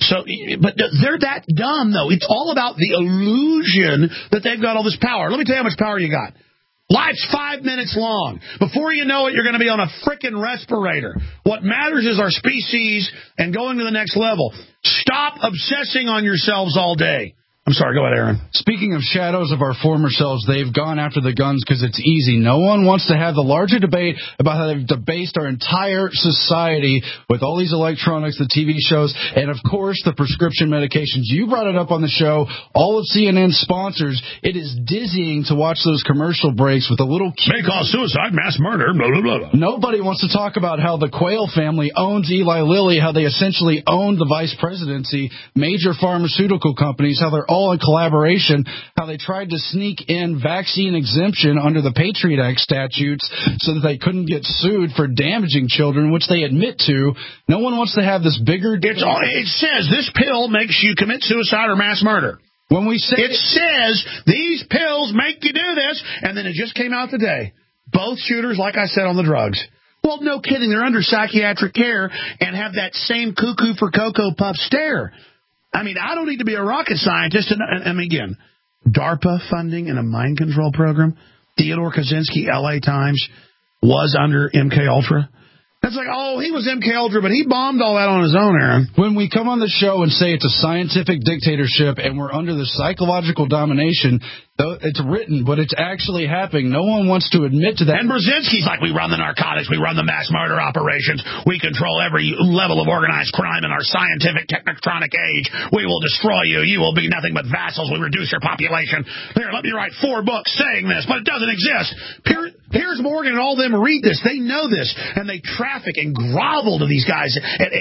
But they're that dumb, though. It's all about the illusion that they've got all this power. Let me tell you how much power you got. Life's 5 minutes long. Before you know it, you're going to be on a frickin' respirator. What matters is our species and going to the next level. Stop obsessing on yourselves all day. I'm sorry, go ahead, Aaron. Speaking of shadows of our former selves, they've gone after the guns because it's easy. No one wants to have the larger debate about how they've debased our entire society with all these electronics, the TV shows, and, of course, the prescription medications. You brought it up on the show. All of CNN's sponsors, it is dizzying to watch those commercial breaks with a little kid. May cause suicide, mass murder, blah, blah, blah, blah. Nobody wants to talk about how the Quayle family owns Eli Lilly, how they essentially own the vice presidency, major pharmaceutical companies, how they're all in collaboration, how they tried to sneak in vaccine exemption under the Patriot Act statutes so that they couldn't get sued for damaging children, which they admit to. No one wants to have this bigger... It says this pill makes you commit suicide or mass murder. When we say it says these pills make you do this, and then it just came out today. Both shooters, like I said, on the drugs. Well, no kidding. They're under psychiatric care and have that same cuckoo for Cocoa Puff stare. I mean, I don't need to be a rocket scientist. And again, DARPA funding and a mind control program. Theodore Kaczynski, LA Times, was under MKUltra. That's like, oh, he was MKUltra, but he bombed all that on his own, Aaron. When we come on the show and say it's a scientific dictatorship and we're under the psychological domination, it's written, but it's actually happening. No one wants to admit to that. And Brzezinski's like, we run the narcotics, we run the mass murder operations, we control every level of organized crime in our scientific technotronic age. We will destroy you. You will be nothing but vassals. We reduce your population. Here, let me write 4 books saying this, but it doesn't exist. Piers Morgan and all them read this. They know this, and they traffic and grovel to these guys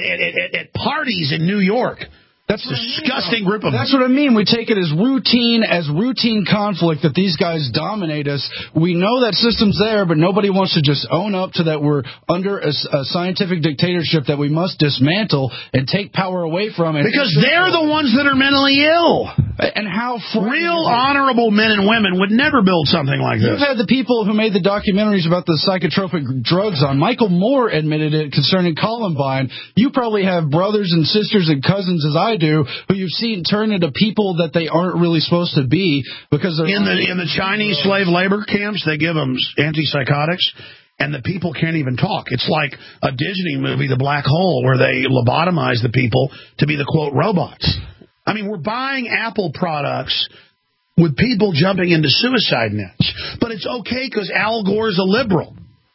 at parties in New York. That's a disgusting group of... That's what I mean. We take it as routine conflict that these guys dominate us. We know that system's there, but nobody wants to just own up to that we're under a scientific dictatorship that we must dismantle and take power away from. Because they're the ones that are mentally ill. And how real honorable men and women would never build something like this. You've had the people who made the documentaries about the psychotropic drugs on. Michael Moore admitted it concerning Columbine. You probably have brothers and sisters and cousins, as I do, who you've seen turn into people that they aren't really supposed to be because they're in the Chinese slave labor camps. They give them antipsychotics, and the people can't even talk. It's like a Disney movie, The Black Hole, where they lobotomize the people to be the quote robots. I mean, we're buying Apple products with people jumping into suicide nets, but it's okay because Al Gore's a liberal.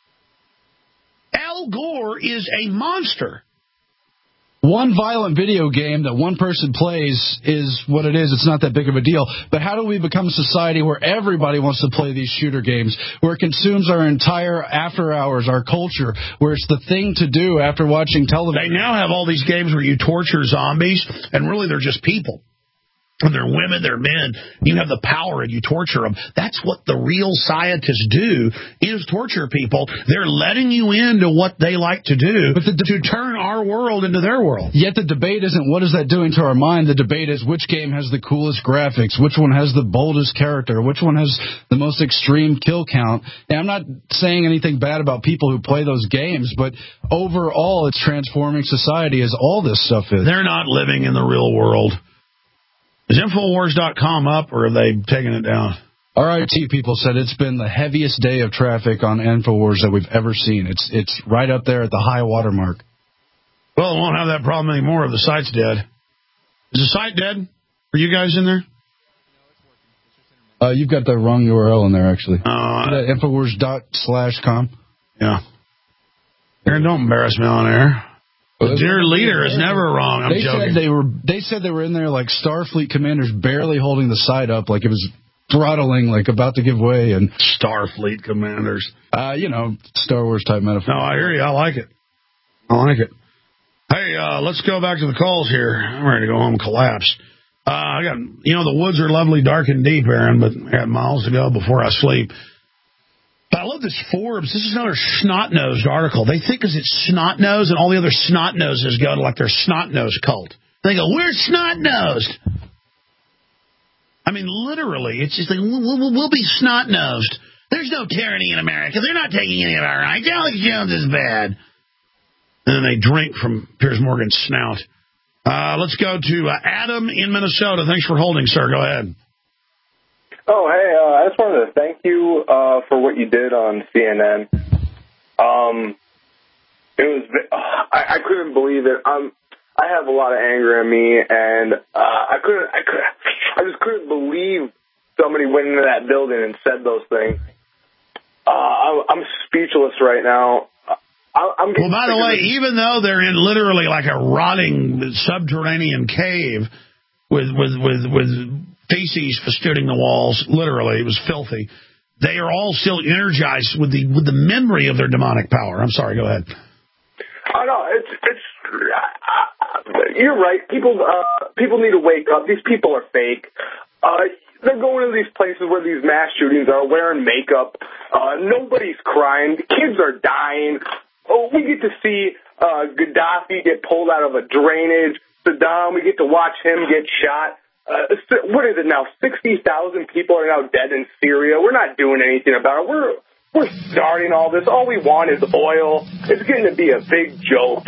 Al Gore is a monster. One violent video game that one person plays is what it is. It's not that big of a deal. But how do we become a society where everybody wants to play these shooter games, where it consumes our entire after hours, our culture, where it's the thing to do after watching television? They now have all these games where you torture zombies, and really they're just people. And they're women, they're men. You have the power and you torture them. That's what the real scientists do, is torture people. They're letting you into what they like to do to turn our world into their world. Yet the debate isn't what is that doing to our mind. The debate is which game has the coolest graphics, which one has the boldest character, which one has the most extreme kill count. And I'm not saying anything bad about people who play those games, but overall it's transforming society as all this stuff is. They're not living in the real world. Is Infowars.com up, or are they taking it down? RIT people said it's been the heaviest day of traffic on Infowars that we've ever seen. It's right up there at the high water mark. Well, it won't have that problem anymore if the site's dead. Is the site dead? Are you guys in there? You've got the wrong URL in there, actually. Infowars.com. Yeah. Aaron, don't embarrass me on air. The dear leader is never wrong. I'm joking. They said they were in there like Starfleet commanders barely holding the side up, like it was throttling, like about to give way. And Starfleet commanders. Star Wars type metaphor. No, I hear you. I like it. Hey, let's go back to the calls here. I'm ready to go home and collapse. I got, the woods are lovely, dark and deep, Aaron, but I got miles to go before I sleep. I love this Forbes. This is another snot-nosed article. They think because it's snot-nosed and all the other snot-noses go to like their snot-nosed cult. They go, we're snot-nosed. I mean, literally, it's just like, we'll be snot-nosed. There's no tyranny in America. They're not taking any of our rights. Alex Jones is bad. And then they drink from Piers Morgan's snout. Let's go to Adam in Minnesota. Thanks for holding, sir. Go ahead. Oh, hey, I just wanted to thank you for what you did on CNN. I couldn't believe it. I have a lot of anger in me, and I just couldn't believe somebody went into that building and said those things. I'm speechless right now. Well, by the way, even though they're in literally like a rotting subterranean cave with feces festooning the walls, literally, it was filthy, they are all still energized with the memory of their demonic power. I'm sorry, go ahead. Oh, no, you're right. People need to wake up. These people are fake. They're going to these places where these mass shootings are, wearing makeup. Nobody's crying. Kids are dying. Oh, we get to see Gaddafi get pulled out of a drainage. Saddam, we get to watch him get shot. What is it now? 60,000 people are now dead in Syria. We're not doing anything about it. We're starting all this. All we want is oil. It's getting to be a big joke.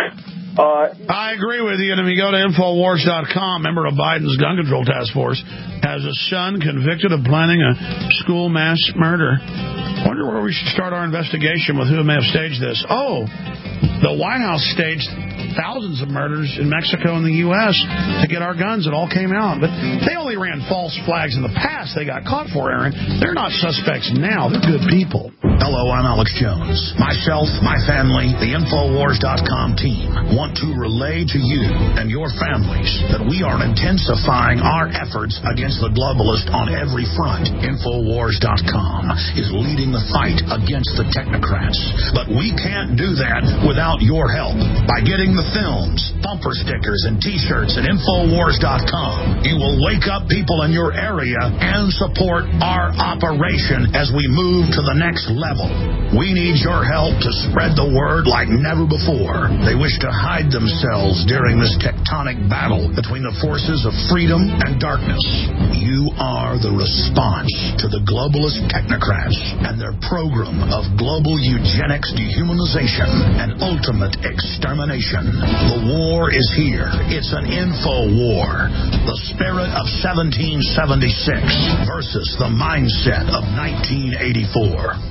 I agree with you. And if you go to Infowars.com, member of Biden's gun control task force has a son convicted of planning a school mass murder. I wonder where we should start our investigation with who may have staged this. Oh, the White House staged thousands of murders in Mexico and the U.S. to get our guns. It all came out. But they only ran false flags in the past. They got caught for, Aaron. They're not suspects now. They're good people. Hello, I'm Alex Jones. Myself, my family, the Infowars.com team want to relay to you and your families that we are intensifying our efforts against the globalist on every front. Infowars.com is leading the fight against the technocrats. But we can't do that without your help. By getting the films, bumper stickers, and T-shirts at Infowars.com, you will wake up people in your area and support our operation as we move to the next level. We need your help to spread the word like never before. They wish to hide themselves during this tectonic battle between the forces of freedom and darkness. You are the response to the globalist technocrats and their program of global eugenics, dehumanization, and ultimate extermination. The war is here. It's an info war. The spirit of 1776 versus the mindset of 1984.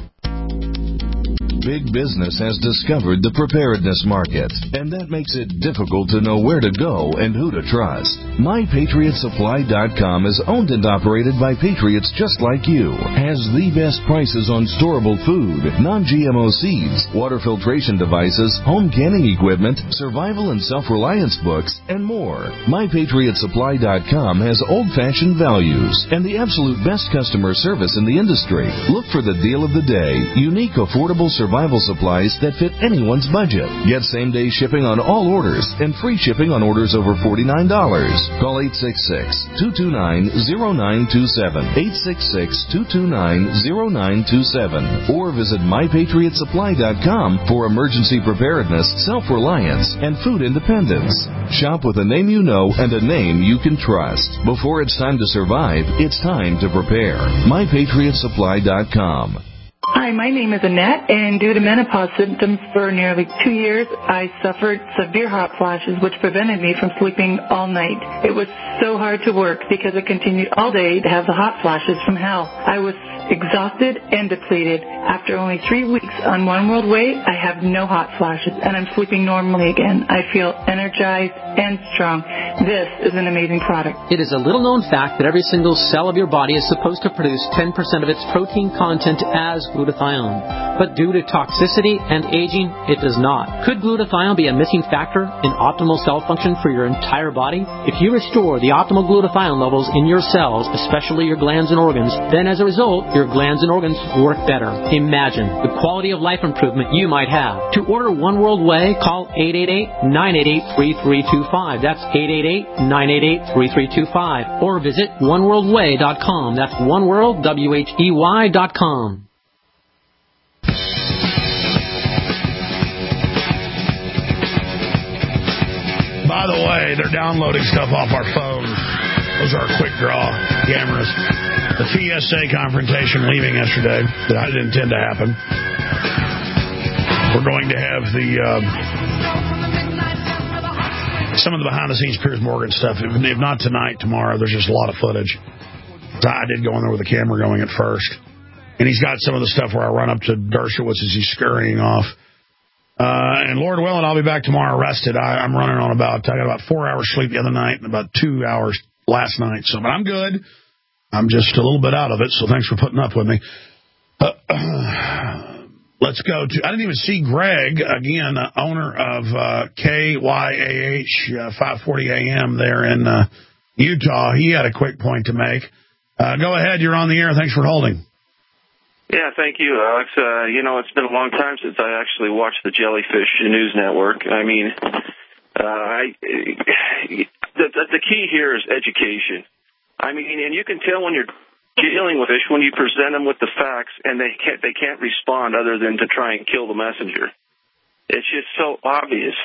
Big business has discovered the preparedness market, and that makes it difficult to know where to go and who to trust. MyPatriotSupply.com is owned and operated by patriots just like you, has the best prices on storable food, non-GMO seeds, water filtration devices, home canning equipment, survival and self-reliance books, and more. MyPatriotSupply.com has old-fashioned values and the absolute best customer service in the industry. Look for the deal of the day, unique, affordable survival supplies that fit anyone's budget. Get same-day shipping on all orders and free shipping on orders over $49. Call 866-229-0927, 866-229-0927, or visit MyPatriotSupply.com for emergency preparedness, self-reliance, and food independence. Shop with a name you know and a name you can trust. Before it's time to survive, it's time to prepare. MyPatriotSupply.com. Hi, my name is Annette, and due to menopause symptoms for nearly 2 years, I suffered severe hot flashes, which prevented me from sleeping all night. It was so hard to work because I continued all day to have the hot flashes from hell. I was exhausted and depleted. After only 3 weeks on One World Way, I have no hot flashes, and I'm sleeping normally again. I feel energized and strong. This is an amazing product. It is a little-known fact that every single cell of your body is supposed to produce 10% of its protein content as glutathione. But due to toxicity and aging, it does not. Could glutathione be a missing factor in optimal cell function for your entire body? If you restore the optimal glutathione levels in your cells, especially your glands and organs, then as a result, your glands and organs work better. Imagine the quality of life improvement you might have. To order One World Way, call 888-988-3325. That's 888-988-3325. Or visit oneworldway.com. That's oneworld.com. By the way, they're downloading stuff off our phones. Those are our quick draw cameras. The TSA confrontation leaving yesterday that I didn't intend to happen. We're going to have some of the behind-the-scenes Piers Morgan stuff. If not tonight, tomorrow. There's just a lot of footage. I did go in there with the camera going at first. And he's got some of the stuff where I run up to Dershowitz as he's scurrying off. And Lord willing, I'll be back tomorrow rested. I'm running on I got about 4 hours sleep the other night and about 2 hours last night. But I'm good. I'm just a little bit out of it, so thanks for putting up with me. Let's go to... I didn't even see Greg, again, owner of KYAH 540 AM there in Utah. He had a quick point to make. Go ahead. You're on the air. Thanks for holding. Yeah, thank you, Alex. It's been a long time since I actually watched the Jellyfish News Network. I mean, the key here is education. I mean, and you can tell when you're dealing with fish when you present them with the facts, and they can't respond other than to try and kill the messenger. It's just so obvious.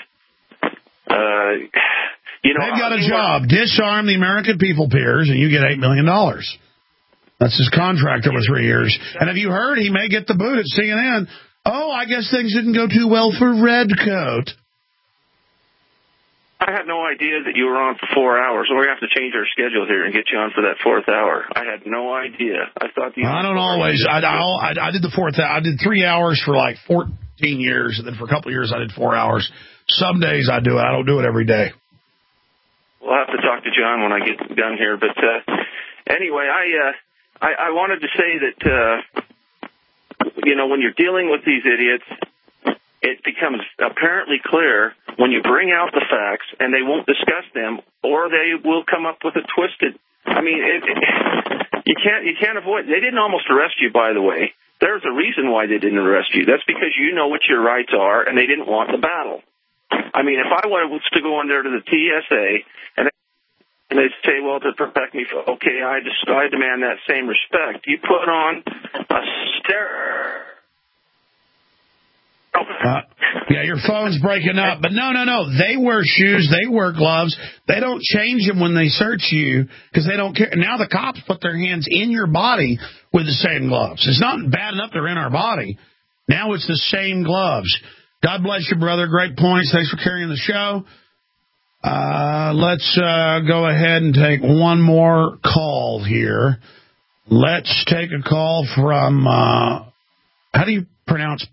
They've got a job: disarm the American people, Piers, and you get $8 million. That's his contract over 3 years. And have you heard he may get the boot at CNN? Oh, I guess things didn't go too well for Redcoat. I had no idea that you were on for 4 hours. We're going to have to change our schedule here and get you on for that fourth hour. I had no idea. I thought I don't always. I did the fourth. I did 3 hours for like 14 years, and then for a couple of years I did 4 hours. Some days I do it. I don't do it every day. We'll have to talk to John when I get done here. But anyway, I wanted to say that, when you're dealing with these idiots, it becomes apparently clear when you bring out the facts and they won't discuss them, or they will come up with a twisted. I mean, you can't avoid. They didn't almost arrest you, by the way. There's a reason why they didn't arrest you. That's because you know what your rights are, and they didn't want the battle. I mean, if I was to go in there to the TSA and they'd say, well, to protect me, okay, I demand that same respect. You put on a stare. Yeah, your phone's breaking up. But no. They wear shoes. They wear gloves. They don't change them when they search you because they don't care. Now the cops put their hands in your body with the same gloves. It's not bad enough they're in our body. Now it's the same gloves. God bless you, brother. Great points. Thanks for carrying the show. Let's go ahead and take one more call here. Let's take a call from, how do you pronounce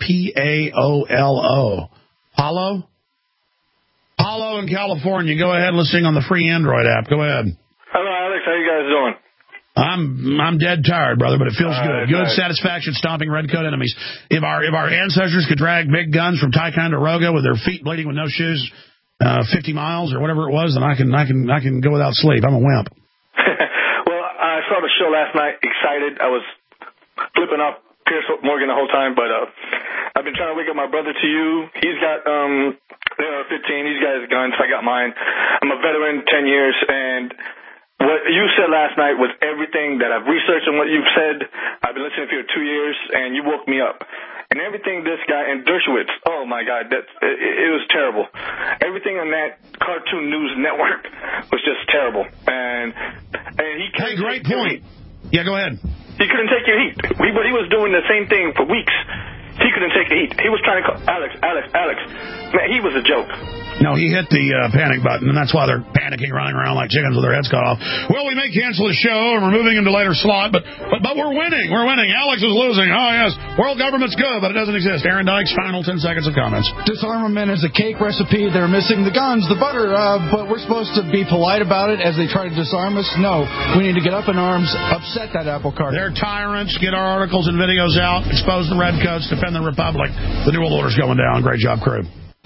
Paolo? Paulo? Paulo in California. Go ahead, listening on the free Android app. Go ahead. Hello, Alex. How you guys doing? I'm dead tired, brother, but it feels good. Good satisfaction stomping redcoat enemies. If our ancestors could drag big guns from Ticonderoga with their feet bleeding with no shoes 50 miles or whatever it was, then I can go without sleep. I'm a wimp. Well, I saw the show last night, excited. I was flipping off Piers Morgan the whole time, but I've been trying to wake up my brother to you. He's got AR-15. He's got his guns. I got mine. I'm a veteran, 10 years, and what you said last night was everything that I've researched and what you've said. I've been listening for 2 years, and you woke me up. And everything this guy, and Dershowitz, oh, my God, it was terrible. Everything on that Cartoon News Network was just terrible. And he Hey, great point. Yeah, go ahead. He couldn't take your heat. He was doing the same thing for weeks. He couldn't take the heat. He was trying to call Alex. Man, he was a joke. No, he hit the panic button, and that's why they're panicking, running around like chickens with their heads cut off. Well, we may cancel the show, and we're moving into later slot, but we're winning. We're winning. Alex is losing. Oh, yes. World government's good, but it doesn't exist. Aaron Dykes, final 10 seconds of comments. Disarmament is a cake recipe. They're missing the guns, the butter, but we're supposed to be polite about it as they try to disarm us. No, we need to get up in arms, upset that apple cart. They're tyrants. Get our articles and videos out. Expose the redcoats. Defend the republic. The New World Order's going down. Great job, crew.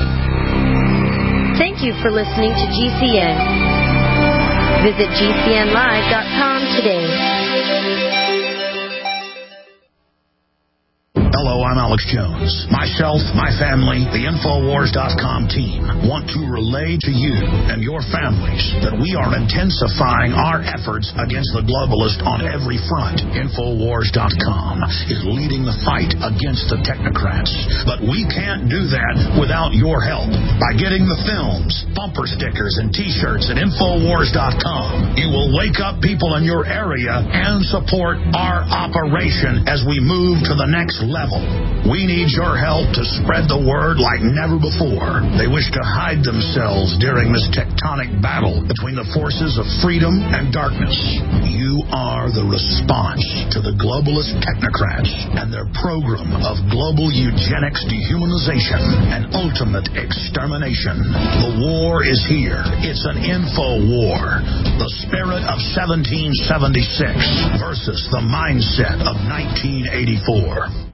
Thank you for listening to GCN. Visit GCNlive.com today. Hello, I'm Alex Jones. Myself, my family, the Infowars.com team want to relay to you and your families that we are intensifying our efforts against the globalist on every front. Infowars.com is leading the fight against the technocrats. But we can't do that without your help. By getting the films, bumper stickers, and T-shirts at Infowars.com, you will wake up people in your area and support our operation as we move to the next level. We need your help to spread the word like never before. They wish to hide themselves during this tectonic battle between the forces of freedom and darkness. You are the response to the globalist technocrats and their program of global eugenics, dehumanization, and ultimate extermination. The war is here. It's an info war. The spirit of 1776 versus the mindset of 1984.